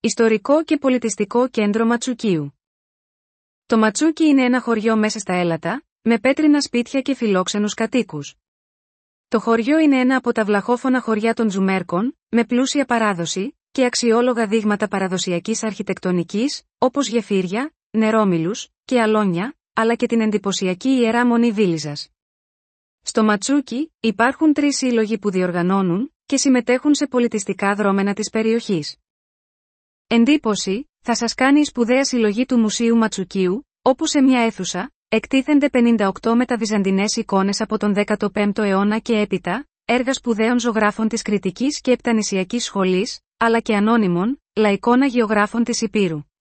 Ιστορικό και πολιτιστικό κέντρο Ματσουκίου. Το Ματσούκι είναι ένα χωριό μέσα στα Έλατα, με πέτρινα σπίτια και φιλόξενους κατοίκους. Το χωριό είναι ένα από τα βλαχόφωνα χωριά των Τζουμέρκων, με πλούσια παράδοση και αξιόλογα δείγματα παραδοσιακής αρχιτεκτονικής, όπως γεφύρια, νερόμυλους και αλόνια, αλλά και την εντυπωσιακή Ιερά Μονή Βίλιζας. Στο Ματσούκι υπάρχουν 3 σύλλογοι που διοργανώνουν και συμμετέχουν σε πολιτιστικά δρόμενα της περιοχής. Εντύπωση θα σας κάνει η σπουδαία συλλογή του Μουσείου Ματσουκίου, όπου σε μια αίθουσα εκτίθενται 58 μεταβυζαντινές εικόνες από τον 15ο αιώνα και έπειτα, έργα σπουδαίων ζωγράφων της Κρητικής και Επτανησιακής Σχολής, αλλά και ανώνυμων, λαϊκών αγιογράφων της Υπήρου.